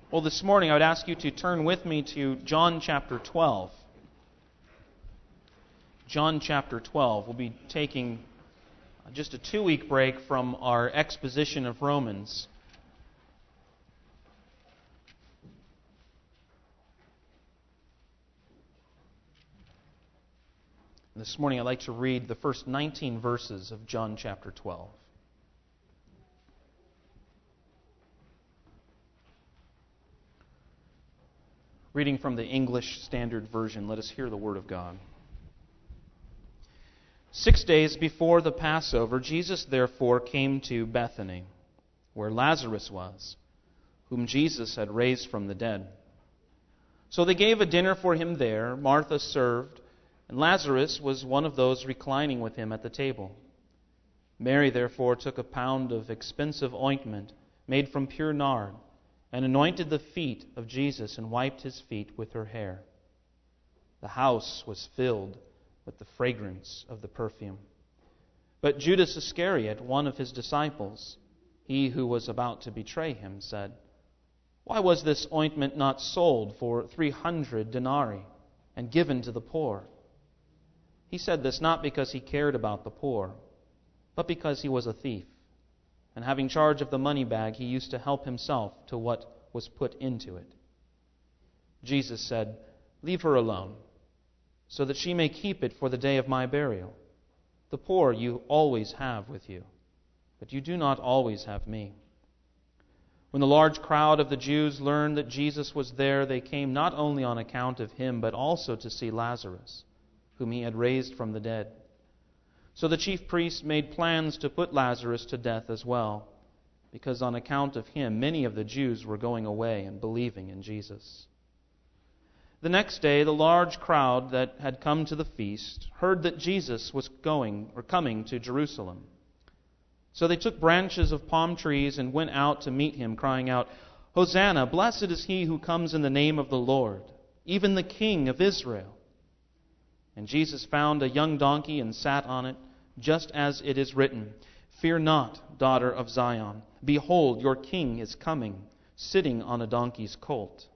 Well, this morning I would ask you to turn with me to John chapter 12. John chapter 12. We'll be taking just a 2-week break from our exposition of Romans. This morning I'd like to read the first 19 verses of John chapter 12. Reading from the English Standard Version, let us hear the Word of God. 6 days before the Passover, Jesus therefore came to Bethany, where Lazarus was, whom Jesus had raised from the dead. So they gave a dinner for him there. Martha served, and Lazarus was one of those reclining with him at the table. Mary therefore took a pound of expensive ointment made from pure nard, and anointed the feet of Jesus and wiped his feet with her hair. The house was filled with the fragrance of the perfume. But Judas Iscariot, one of his disciples, he who was about to betray him, said, "Why was this ointment not sold for 300 denarii and given to the poor?" He said this not because he cared about the poor, but because he was a thief. And having charge of the money bag, he used to help himself to what was put into it. Jesus said, "Leave her alone, so that she may keep it for the day of my burial. The poor you always have with you, but you do not always have me." When the large crowd of the Jews learned that Jesus was there, they came not only on account of him, but also to see Lazarus, whom he had raised from the dead. So the chief priests made plans to put Lazarus to death as well, because on account of him many of the Jews were going away and believing in Jesus. The next day the large crowd that had come to the feast heard that Jesus was coming to Jerusalem. So they took branches of palm trees and went out to meet him, crying out, "Hosanna, blessed is he who comes in the name of the Lord, even the King of Israel." And Jesus found a young donkey and sat on it, just as it is written, "Fear not, daughter of Zion. Behold, your king is coming, sitting on a donkey's colt."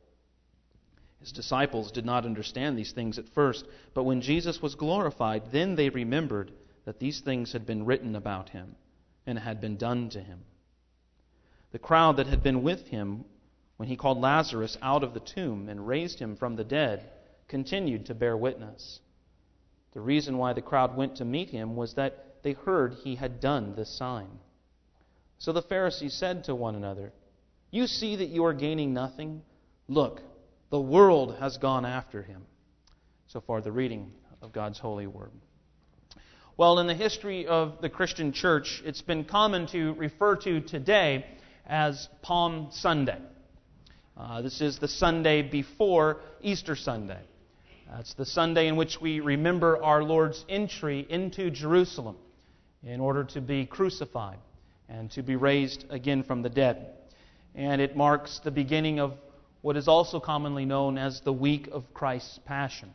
His disciples did not understand these things at first, but when Jesus was glorified, then they remembered that these things had been written about him and had been done to him. The crowd that had been with him when he called Lazarus out of the tomb and raised him from the dead continued to bear witness. The reason why the crowd went to meet him was that they heard he had done this sign. So the Pharisees said to one another, "You see that you are gaining nothing? Look, the world has gone after him." So far, the reading of God's holy word. Well, in the history of the Christian church, it's been common to refer to today as Palm Sunday. This is the Sunday before Easter Sunday. It's the Sunday in which we remember our Lord's entry into Jerusalem in order to be crucified and to be raised again from the dead. And it marks the beginning of what is also commonly known as the week of Christ's Passion.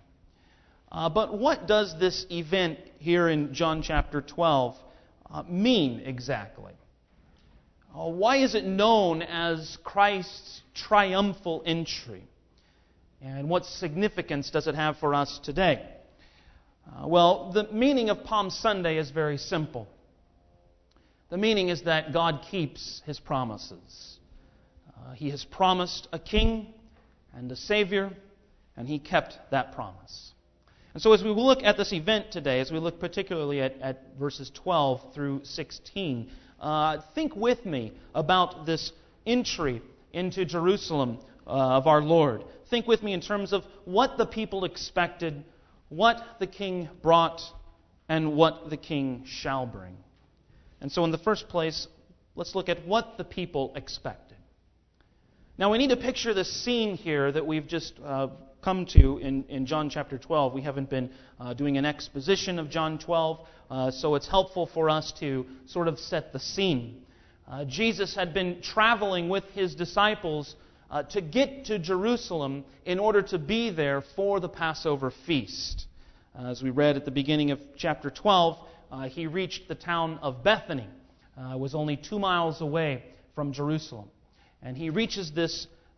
But what does this event here in John chapter 12 mean exactly? Why is it known as Christ's triumphal entry? And what significance does it have for us today? Well, the meaning of Palm Sunday is very simple. The meaning is that God keeps His promises. He has promised a king and a Savior, and He kept that promise. And so as we look at this event today, as we look particularly at verses 12 through 16, think with me about this entry into Jerusalem of our Lord. Think with me in terms of what the people expected, what the king brought, and what the king shall bring. And so in the first place, let's look at what the people expected. Now we need to picture the scene here that we've just come to in John chapter 12. We haven't been doing an exposition of John 12, so it's helpful for us to sort of set the scene. Jesus had been traveling with His disciples to get to Jerusalem in order to be there for the Passover feast. As we read at the beginning of chapter 12, He reached the town of Bethany. It was only 2 miles away from Jerusalem. And He reaches this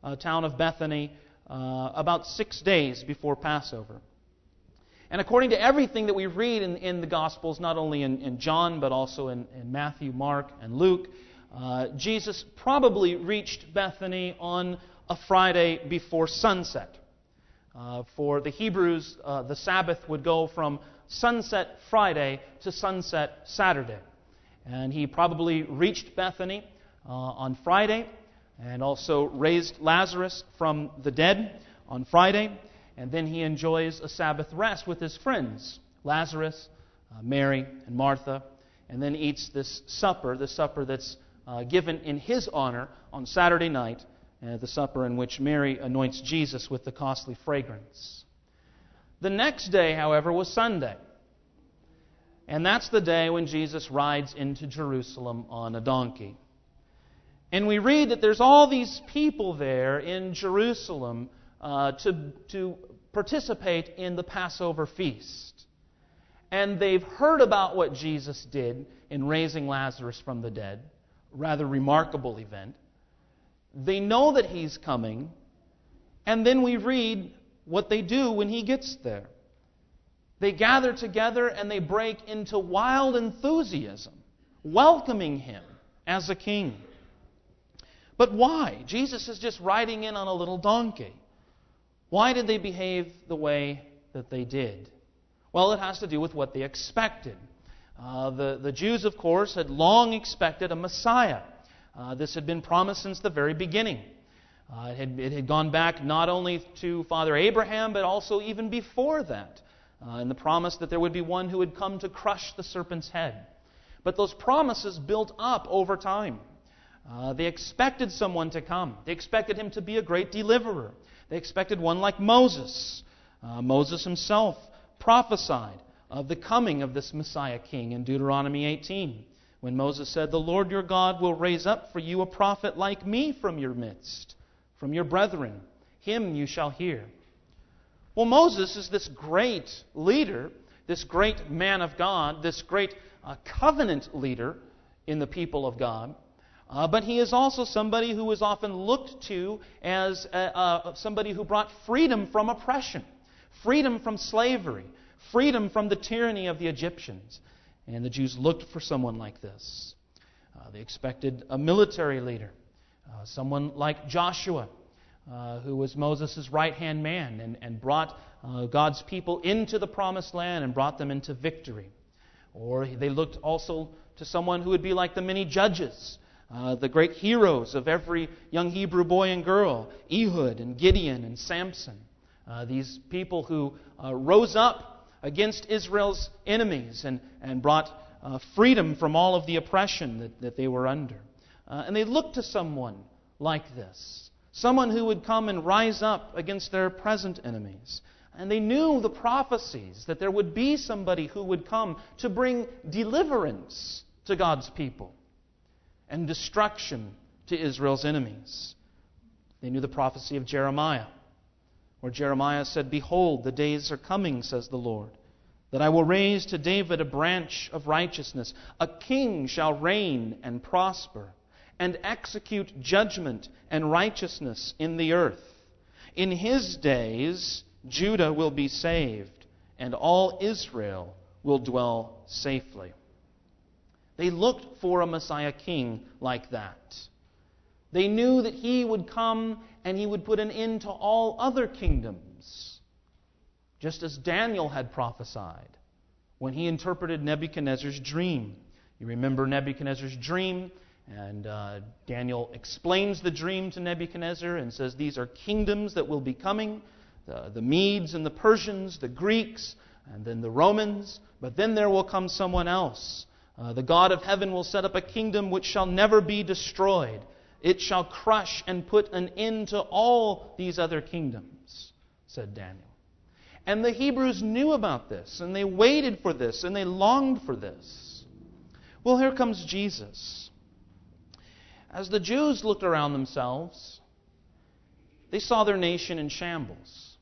town of Bethany about 6 days before Passover. And according to everything that we read in the Gospels, not only in John, but also in Matthew, Mark, and Luke, Jesus probably reached Bethany on a Friday before sunset. For the Hebrews, the Sabbath would go from sunset Friday to sunset Saturday. And he probably reached Bethany on Friday and also raised Lazarus from the dead on Friday. And then he enjoys a Sabbath rest with his friends, Lazarus, Mary, and Martha, and then eats this supper, the supper that's given in his honor on Saturday night, the supper in which Mary anoints Jesus with the costly fragrance. The next day, however, was Sunday. And that's the day when Jesus rides into Jerusalem on a donkey. And we read that there's all these people there in Jerusalem to participate in the Passover feast. And they've heard about what Jesus did in raising Lazarus from the dead, a rather remarkable event. They know that he's coming, and then we read what they do when he gets there. They gather together and they break into wild enthusiasm, welcoming him as a king. But why? Jesus is just riding in on a little donkey. Why did they behave the way that they did? Well, it has to do with what they expected. The Jews, of course, had long expected a Messiah. This had been promised since the very beginning. It had gone back not only to Father Abraham, but also even before that, in the promise that there would be one who would come to crush the serpent's head. But those promises built up over time. They expected someone to come. They expected him to be a great deliverer. They expected one like Moses. Moses himself prophesied of the coming of this Messiah king in Deuteronomy 18, when Moses said, "The Lord your God will raise up for you a prophet like me from your midst, from your brethren. Him you shall hear." Well, Moses is this great leader, this great man of God, this great covenant leader in the people of God. But he is also somebody who is often looked to as somebody who brought freedom from oppression, freedom from slavery, freedom from the tyranny of the Egyptians. And the Jews looked for someone like this. They expected a military leader, someone like Joshua, who was Moses' right-hand man and brought God's people into the promised land and brought them into victory. Or they looked also to someone who would be like the many judges, the great heroes of every young Hebrew boy and girl, Ehud and Gideon and Samson. These people who rose up against Israel's enemies and brought freedom from all of the oppression that they were under. And they looked to someone like this, someone who would come and rise up against their present enemies. And they knew the prophecies that there would be somebody who would come to bring deliverance to God's people and destruction to Israel's enemies. They knew the prophecy of Jeremiah, where Jeremiah said, "Behold, the days are coming, says the Lord, that I will raise to David a branch of righteousness. A king shall reign and prosper, and execute judgment and righteousness in the earth. In his days Judah will be saved, and all Israel will dwell safely." They looked for a Messiah king like that. They knew that he would come and he would put an end to all other kingdoms, just as Daniel had prophesied when he interpreted Nebuchadnezzar's dream. You remember Nebuchadnezzar's dream, and Daniel explains the dream to Nebuchadnezzar and says these are kingdoms that will be coming, the Medes and the Persians, the Greeks, and then the Romans, but then there will come someone else. The God of heaven will set up a kingdom which shall never be destroyed. It shall crush and put an end to all these other kingdoms, said Daniel. And the Hebrews knew about this, and they waited for this, and they longed for this. Well, here comes Jesus. As the Jews looked around themselves, they saw their nation in shambles.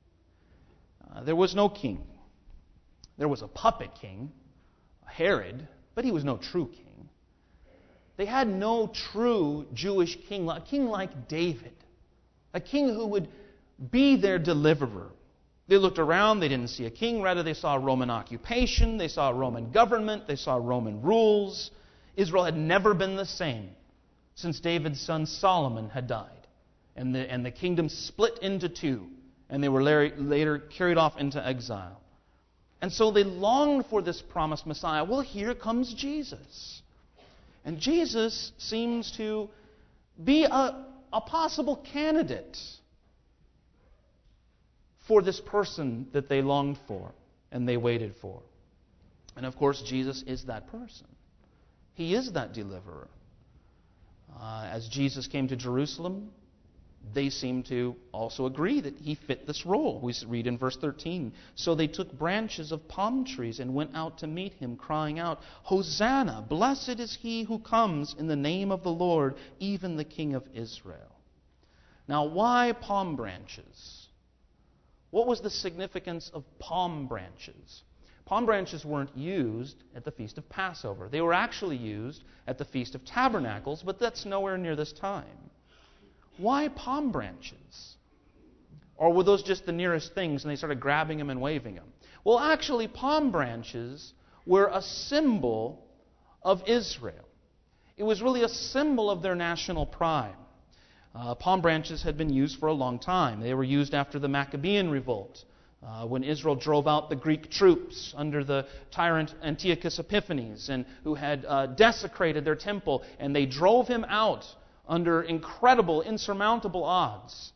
There was no king. There was a puppet king, Herod, but he was no true king. They had no true Jewish king, a king like David, A king who would be their deliverer. They looked around, they didn't see a king. Rather, they saw a Roman occupation, they saw a Roman government, they saw Roman rules. Israel had never been the same since David's son Solomon had died. And the kingdom split into two, and they were later carried off into exile. And so they longed for this promised Messiah. Well, here comes Jesus. And Jesus seems to be a possible candidate for this person that they longed for and they waited for. And of course, Jesus is that person. He is that deliverer. As Jesus came to Jerusalem, they seem to also agree that he fit this role. We read in verse 13, "So they took branches of palm trees and went out to meet him, crying out, 'Hosanna! Blessed is he who comes in the name of the Lord, even the King of Israel.'" Now, why palm branches? What was the significance of palm branches? Palm branches weren't used at the Feast of Passover. They were actually used at the Feast of Tabernacles, but that's nowhere near this time. Why palm branches? Or were those just the nearest things and they started grabbing them and waving them? Well, actually, palm branches were a symbol of Israel. It was really a symbol of their national pride. Palm branches had been used for a long time. They were used after the Maccabean revolt, when Israel drove out the Greek troops under the tyrant Antiochus Epiphanes, and who had desecrated their temple, and they drove him out under incredible, insurmountable odds.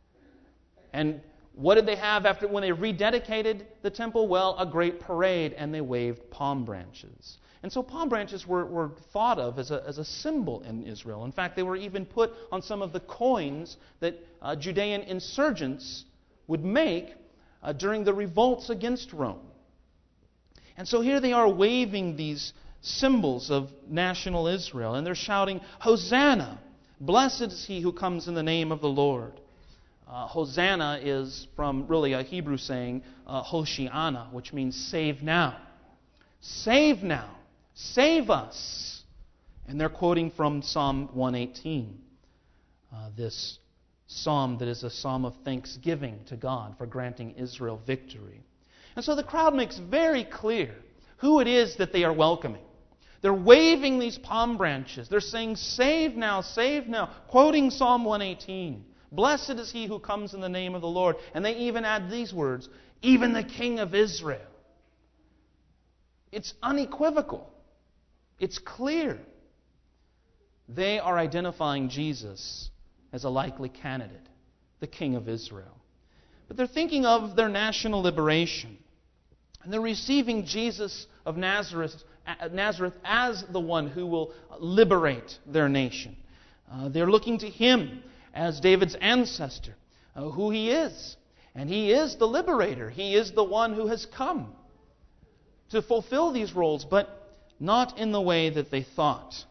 And what did they have after when they rededicated the temple? Well, a great parade, and they waved palm branches. And so palm branches were thought of as a symbol in Israel. In fact, they were even put on some of the coins that Judean insurgents would make during the revolts against Rome. And so here they are waving these symbols of national Israel, and they're shouting, "Hosanna! Blessed is he who comes in the name of the Lord." Hosanna is from really a Hebrew saying, Hoshiana, which means save now. Save now. Save us. And they're quoting from Psalm 118, this psalm that is a psalm of thanksgiving to God for granting Israel victory. And so the crowd makes very clear who it is that they are welcoming. They're waving these palm branches. They're saying, "Save now, save now," quoting Psalm 118. "Blessed is he who comes in the name of the Lord." And they even add these words, "Even the King of Israel." It's unequivocal. It's clear. They are identifying Jesus as a likely candidate, the King of Israel. But they're thinking of their national liberation. And they're receiving Jesus of Nazareth as the one who will liberate their nation. They're looking to him as David's ancestor, who he is. And he is the liberator. He is the one who has come to fulfill these roles, but not in the way that they thought.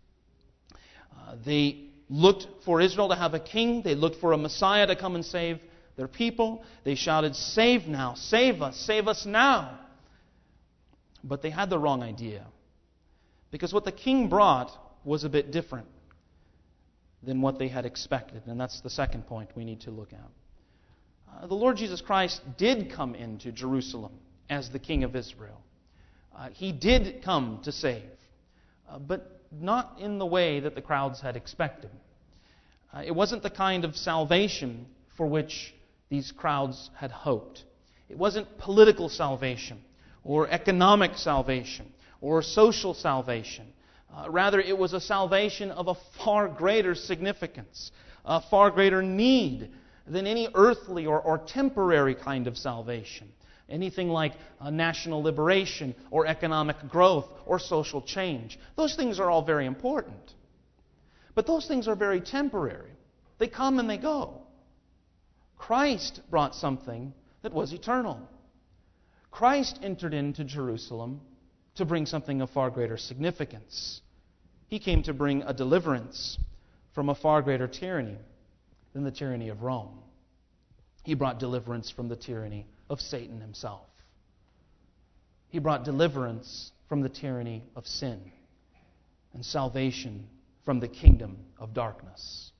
They looked for Israel to have a king. They looked for a Messiah to come and save their people. They shouted, "Save now, save us now." But they had the wrong idea. Because what the king brought was a bit different than what they had expected. And that's the second point we need to look at. The Lord Jesus Christ did come into Jerusalem as the King of Israel. He did come to save, but not in the way that the crowds had expected. It wasn't the kind of salvation for which these crowds had hoped. It wasn't political salvation or economic salvation or social salvation. Rather, it was a salvation of a far greater significance, a far greater need than any earthly or temporary kind of salvation. Anything like national liberation or economic growth or social change. Those things are all very important. But those things are very temporary. They come and they go. Christ brought something that was eternal. Christ entered into Jerusalem to bring something of far greater significance. He came to bring a deliverance from a far greater tyranny than the tyranny of Rome. He brought deliverance from the tyranny of Satan himself. He brought deliverance from the tyranny of sin and salvation from the kingdom of darkness.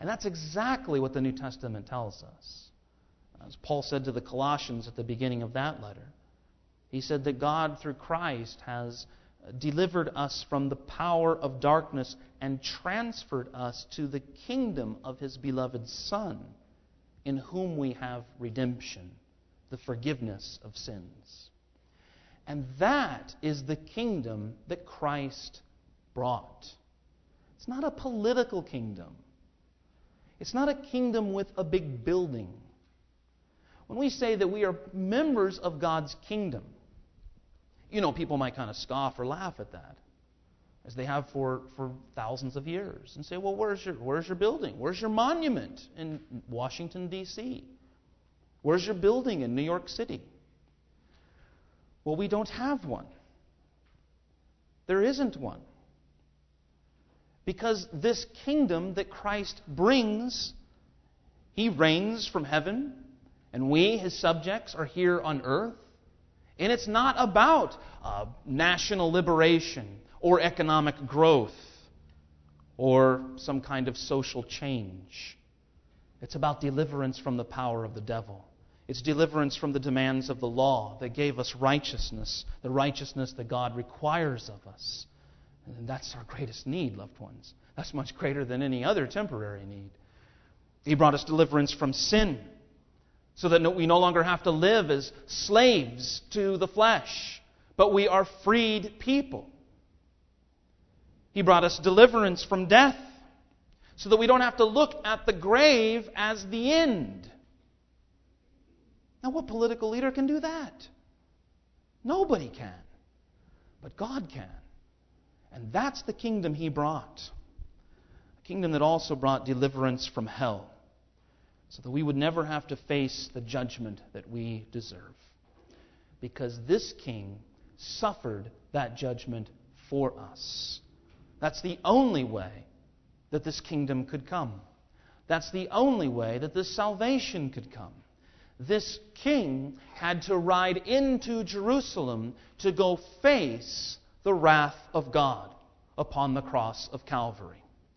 And that's exactly what the New Testament tells us. As Paul said to the Colossians at the beginning of that letter, he said that God, through Christ, has delivered us from the power of darkness and transferred us to the kingdom of His beloved Son, in whom we have redemption, the forgiveness of sins. And that is the kingdom that Christ brought. It's not a political kingdom. It's not a kingdom with a big building. When we say that we are members of God's kingdom, people might kind of scoff or laugh at that, as they have for thousands of years, and say, well, where's your building? Where's your monument in Washington, D.C.? Where's your building in New York City? Well, we don't have one. There isn't one. Because this kingdom that Christ brings, He reigns from heaven, and we, His subjects, are here on earth. And it's not about national liberation or economic growth or some kind of social change. It's about deliverance from the power of the devil. It's deliverance from the demands of the law that gave us righteousness, the righteousness that God requires of us. And that's our greatest need, loved ones. That's much greater than any other temporary need. He brought us deliverance from sin, so that we no longer have to live as slaves to the flesh, but we are freed people. He brought us deliverance from death, so that we don't have to look at the grave as the end. Now, what political leader can do that? Nobody can. But God can. And that's the kingdom He brought. A kingdom that also brought deliverance from hell, so that we would never have to face the judgment that we deserve. Because this King suffered that judgment for us. That's the only way that this kingdom could come. That's the only way that this salvation could come. This King had to ride into Jerusalem to go face the wrath of God upon the cross of Calvary.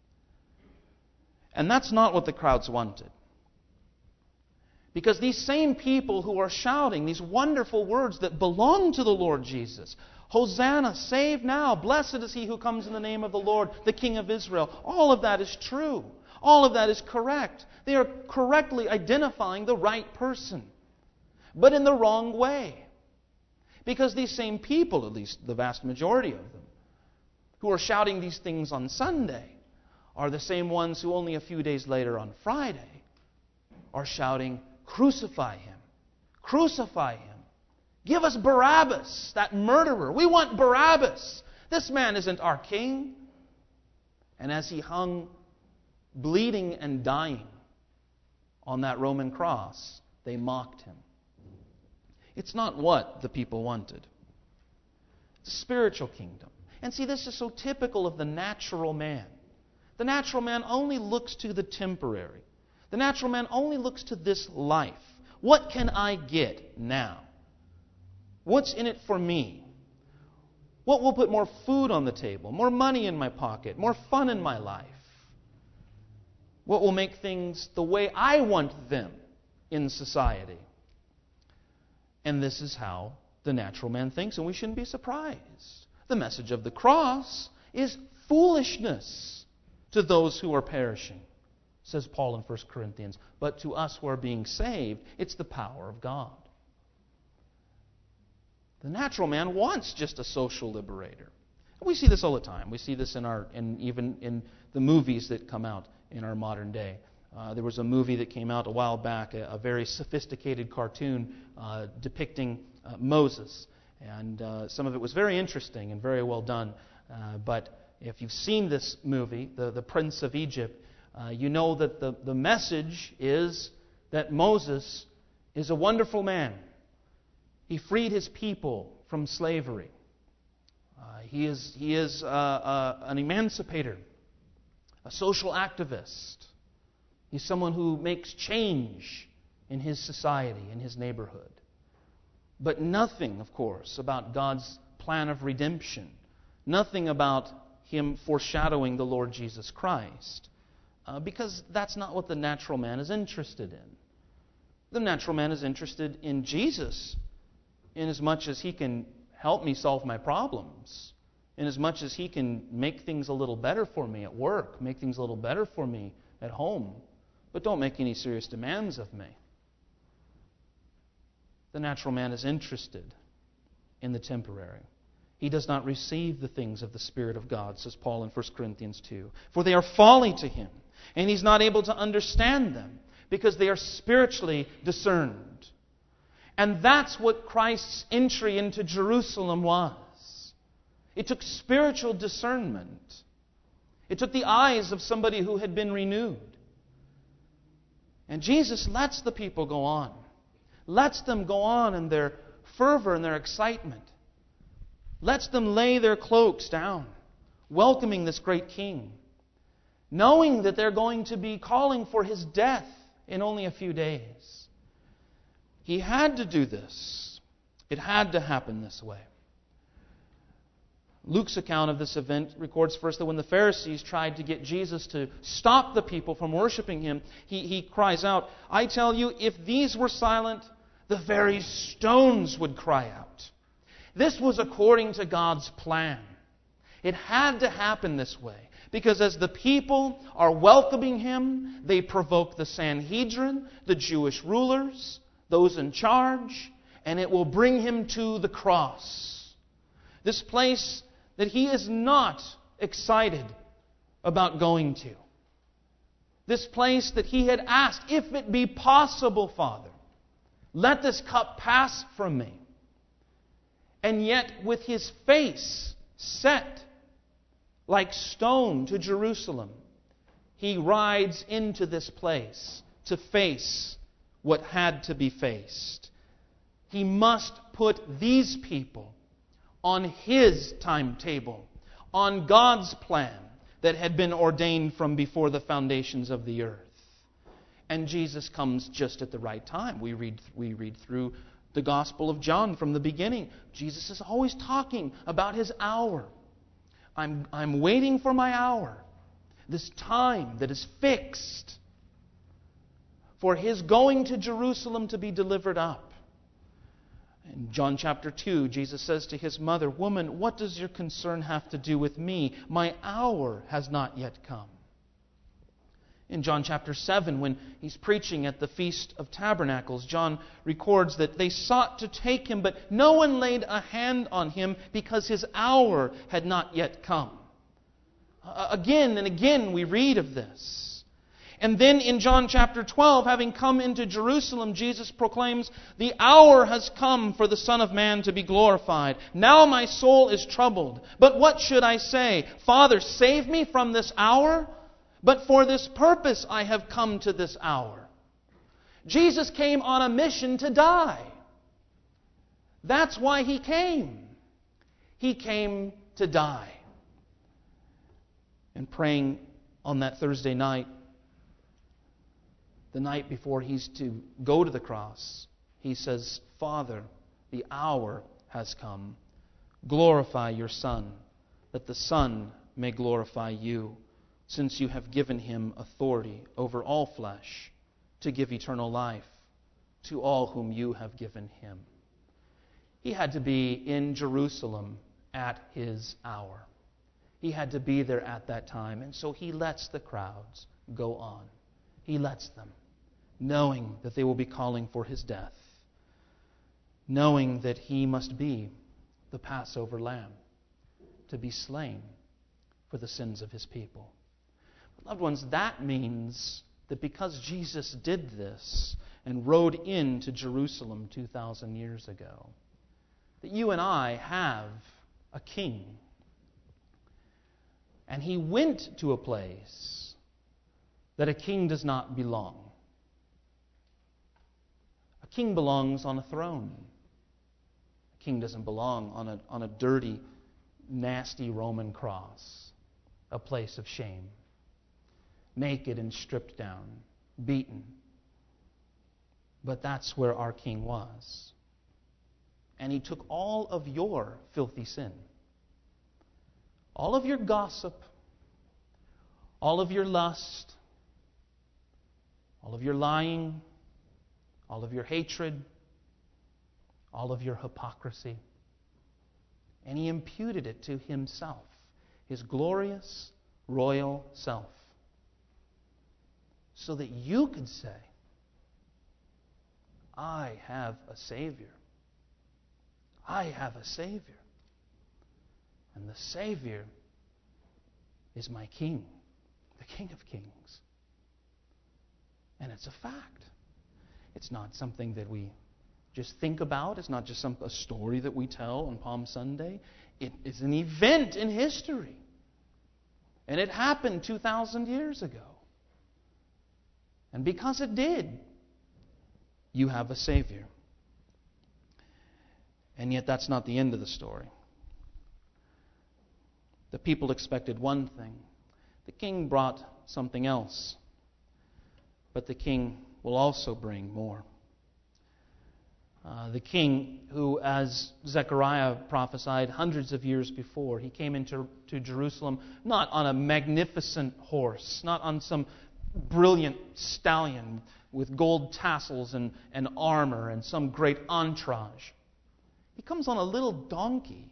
And that's not what the crowds wanted. Because these same people who are shouting these wonderful words that belong to the Lord Jesus, Hosanna, save now, blessed is He who comes in the name of the Lord, the King of Israel. All of that is true. All of that is correct. They are correctly identifying the right person, but in the wrong way. Because these same people, at least the vast majority of them, who are shouting these things on Sunday, are the same ones who only a few days later on Friday are shouting, "Crucify Him! Crucify Him! Give us Barabbas, that murderer! We want Barabbas! This man isn't our king!" And as He hung bleeding and dying on that Roman cross, they mocked Him. It's not what the people wanted. It's a spiritual kingdom. And see, this is so typical of the natural man. The natural man only looks to the temporary. The natural man only looks to this life. What can I get now? What's in it for me? What will put more food on the table, more money in my pocket, more fun in my life? What will make things the way I want them in society? And this is how the natural man thinks, and we shouldn't be surprised. The message of the cross is foolishness to those who are perishing, says Paul in 1 Corinthians. But to us who are being saved, it's the power of God. The natural man wants just a social liberator. We see this all the time. We see this even in the movies that come out in our modern day. There was a movie that came out a while back, a very sophisticated cartoon depicting Moses. And some of it was very interesting and very well done. But if you've seen this movie, The Prince of Egypt, you know that the message is that Moses is a wonderful man. He freed his people from slavery. He is an emancipator, a social activist. He's someone who makes change in his society, in his neighborhood. But nothing, of course, about God's plan of redemption. Nothing about Him foreshadowing the Lord Jesus Christ. because that's not what the natural man is interested in. The natural man is interested in Jesus in as much as he can help me solve my problems, in as much as he can make things a little better for me at work, make things a little better for me at home, but don't make any serious demands of me. The natural man is interested in the temporary. He does not receive the things of the Spirit of God, says Paul in 1 Corinthians 2. For they are folly to him, and he's not able to understand them, because they are spiritually discerned. And that's what Christ's entry into Jerusalem was. It took spiritual discernment. It took the eyes of somebody who had been renewed. And Jesus lets the people go on. Lets them go on in their fervor and their excitement. Lets them lay their cloaks down, welcoming this great King, knowing that they're going to be calling for His death in only a few days. He had to do this. It had to happen this way. Luke's account of this event records first that when the Pharisees tried to get Jesus to stop the people from worshiping Him, he cries out, "I tell you, if these were silent, the very stones would cry out." This was according to God's plan. It had to happen this way, because as the people are welcoming Him, they provoke the Sanhedrin, the Jewish rulers, those in charge, and it will bring Him to the cross. This place that He is not excited about going to. This place that He had asked, "If it be possible, Father, let this cup pass from me." And yet, with His face set like stone to Jerusalem, He rides into this place to face what had to be faced. He must put these people on His timetable, on God's plan that had been ordained from before the foundations of the earth. And Jesus comes just at the right time. We read through the Gospel of John from the beginning. Jesus is always talking about His hour. I'm waiting for my hour, this time that is fixed for His going to Jerusalem to be delivered up. In John chapter 2, Jesus says to His mother, "Woman, what does your concern have to do with me? My hour has not yet come." In John chapter 7, when He's preaching at the Feast of Tabernacles, John records that they sought to take Him, but no one laid a hand on Him because His hour had not yet come. Again and again we read of this. And then in John chapter 12, having come into Jerusalem, Jesus proclaims, "The hour has come for the Son of Man to be glorified. Now my soul is troubled. But what should I say? Father, save me from this hour? But for this purpose I have come to this hour." Jesus came on a mission to die. That's why He came. He came to die. And praying on that Thursday night, the night before He's to go to the cross, He says, "Father, the hour has come. Glorify your Son, that the Son may glorify you, since you have given Him authority over all flesh to give eternal life to all whom you have given Him." He had to be in Jerusalem at His hour. He had to be there at that time, and so He lets the crowds go on. He lets them, knowing that they will be calling for His death, knowing that He must be the Passover lamb to be slain for the sins of His people. Loved ones, that means that because Jesus did this and rode into Jerusalem 2,000 years ago, that you and I have a King. And He went to a place that a king does not belong. A king belongs on a throne. A king doesn't belong on a dirty, nasty Roman cross, a place of shame. Naked and stripped down, beaten. But that's where our King was. And He took all of your filthy sin, all of your gossip, all of your lust, all of your lying, all of your hatred, all of your hypocrisy. And He imputed it to Himself, His glorious, royal self, so that you could say, I have a Savior. I have a Savior. And the Savior is my King, the King of Kings. And it's a fact. It's not something that we just think about. It's not just a story that we tell on Palm Sunday. It is an event in history. And it happened 2,000 years ago. And because it did, you have a Savior. And yet that's not the end of the story. The people expected one thing. The king brought something else. But the king will also bring more. The king who, as Zechariah prophesied hundreds of years before, he came into Jerusalem not on a magnificent horse, not on some brilliant stallion with gold tassels and armor and some great entourage. He comes on a little donkey,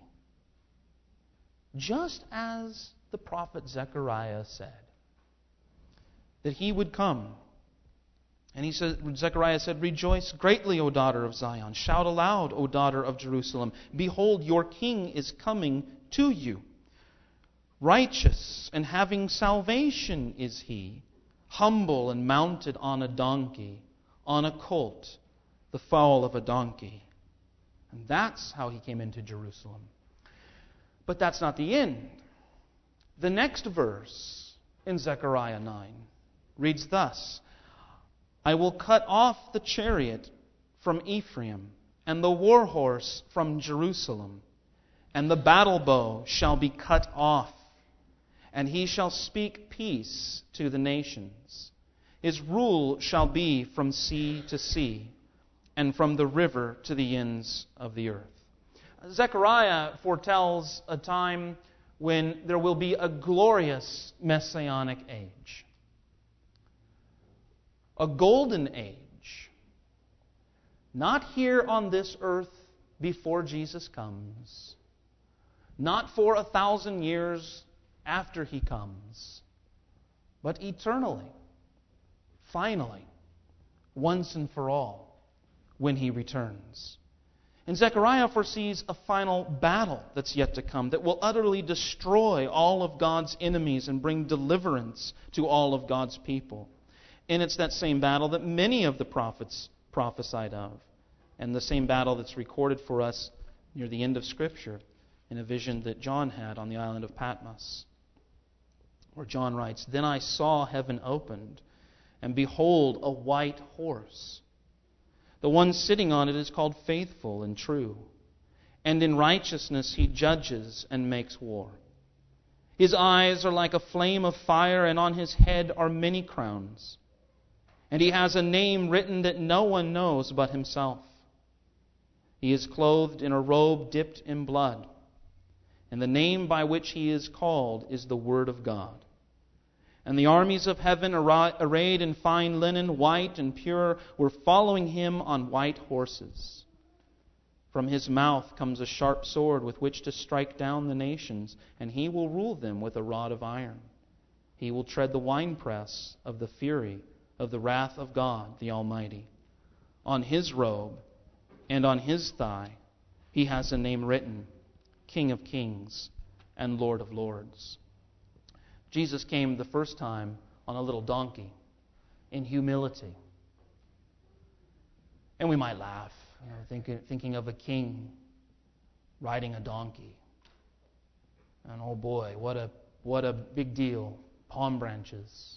just as the prophet Zechariah said that he would come. And Zechariah said, Rejoice greatly, O daughter of Zion. Shout aloud, O daughter of Jerusalem. Behold, your king is coming to you. Righteous and having salvation is he, humble and mounted on a donkey, on a colt, the foal of a donkey. And that's how he came into Jerusalem. But that's not the end. The next verse in Zechariah 9 reads thus, I will cut off the chariot from Ephraim, and the war horse from Jerusalem, and the battle bow shall be cut off, and he shall speak peace to the nations. His rule shall be from sea to sea, and from the river to the ends of the earth. Zechariah foretells a time when there will be a glorious messianic age. A golden age. Not here on this earth before Jesus comes. Not for 1,000 years after He comes. But eternally. Finally. Once and for all. When He returns. And Zechariah foresees a final battle that's yet to come that will utterly destroy all of God's enemies and bring deliverance to all of God's people. And it's that same battle that many of the prophets prophesied of. And the same battle that's recorded for us near the end of Scripture in a vision that John had on the island of Patmos. Where John writes, Then I saw heaven opened, and behold, a white horse. The one sitting on it is called Faithful and True. And in righteousness he judges and makes war. His eyes are like a flame of fire, and on his head are many crowns. And he has a name written that no one knows but himself. He is clothed in a robe dipped in blood. And the name by which he is called is the Word of God. And the armies of heaven, arrayed in fine linen, white and pure, were following him on white horses. From his mouth comes a sharp sword with which to strike down the nations, and he will rule them with a rod of iron. He will tread the winepress of the fury of the wrath of God the Almighty. On his robe and on his thigh he has a name written, King of Kings and Lord of Lords. Jesus came the first time on a little donkey in humility. And we might laugh, thinking of a king riding a donkey. And oh boy, what a big deal, palm branches.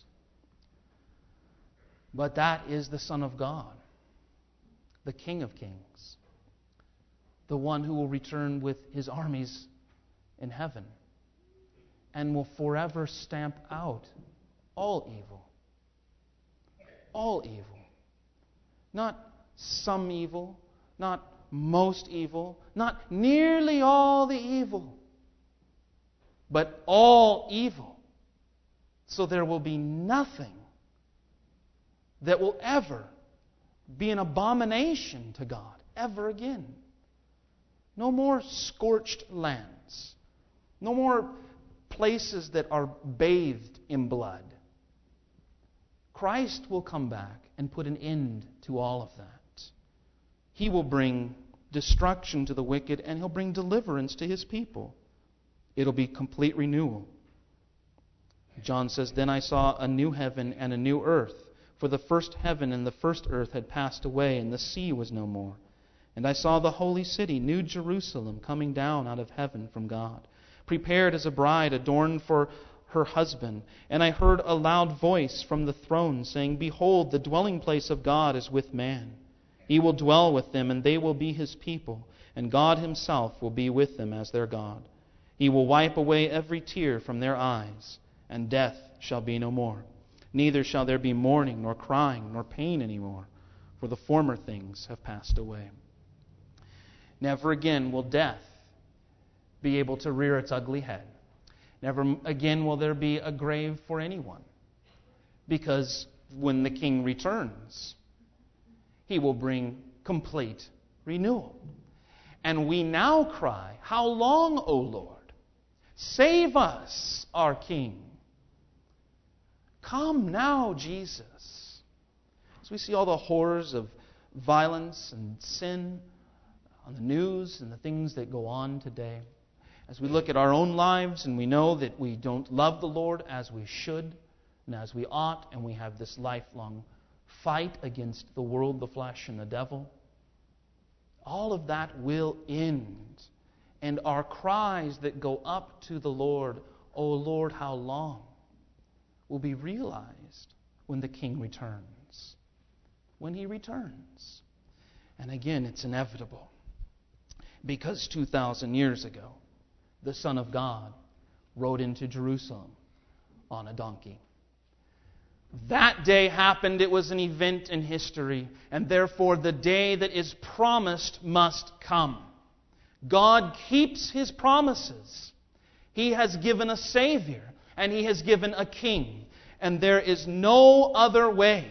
But that is the Son of God, the King of Kings, the one who will return with his armies in heaven and will forever stamp out all evil. All evil. Not some evil, not most evil, not nearly all the evil, but all evil. So there will be nothing that will ever be an abomination to God ever again. No more scorched lands. No more places that are bathed in blood. Christ will come back and put an end to all of that. He will bring destruction to the wicked, and He'll bring deliverance to His people. It'll be complete renewal. John says, "Then I saw a new heaven and a new earth, for the first heaven and the first earth had passed away, and the sea was no more. And I saw the holy city, New Jerusalem, coming down out of heaven from God, prepared as a bride adorned for her husband. And I heard a loud voice from the throne saying, 'Behold, the dwelling place of God is with man. He will dwell with them, and they will be His people, and God Himself will be with them as their God. He will wipe away every tear from their eyes, and death shall be no more. Neither shall there be mourning, nor crying, nor pain any more, for the former things have passed away.'" Never again will death be able to rear its ugly head. Never again will there be a grave for anyone. Because when the King returns, He will bring complete renewal. And we now cry, "How long, O Lord? Save us, our King. Come now, Jesus." As we see all the horrors of violence and sin on the news and the things that go on today, as we look at our own lives and we know that we don't love the Lord as we should and as we ought, and we have this lifelong fight against the world, the flesh, and the devil, all of that will end. And our cries that go up to the Lord, "O Lord, how long?" will be realized when the King returns. When He returns. And again, it's inevitable. Because 2,000 years ago, the Son of God rode into Jerusalem on a donkey. That day happened. It was an event in history. And therefore, the day that is promised must come. God keeps His promises. He has given a Savior, and He has given a King. And there is no other way.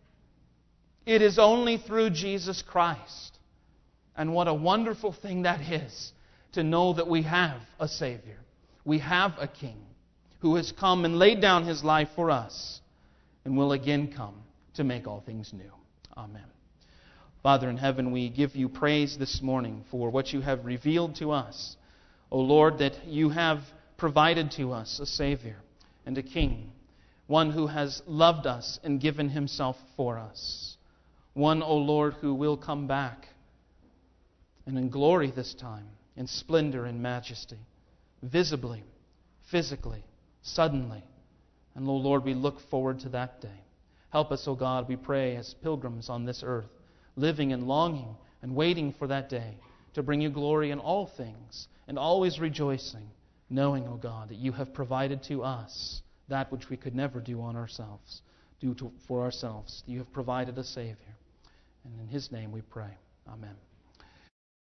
It is only through Jesus Christ. And what a wonderful thing that is, to know that we have a Savior. We have a King who has come and laid down His life for us and will again come to make all things new. Amen. Father in heaven, we give You praise this morning for what You have revealed to us. O Lord, that You have provided to us a Savior and a King, one who has loved us and given Himself for us. One, O Lord, who will come back, and in glory this time, in splendor and majesty, visibly, physically, suddenly. And, O Lord, we look forward to that day. Help us, O God, we pray, as pilgrims on this earth, living and longing and waiting for that day to bring You glory in all things, and always rejoicing, knowing, O God, that You have provided to us that which we could never do on ourselves, for ourselves. You have provided a Savior. And in His name we pray. Amen.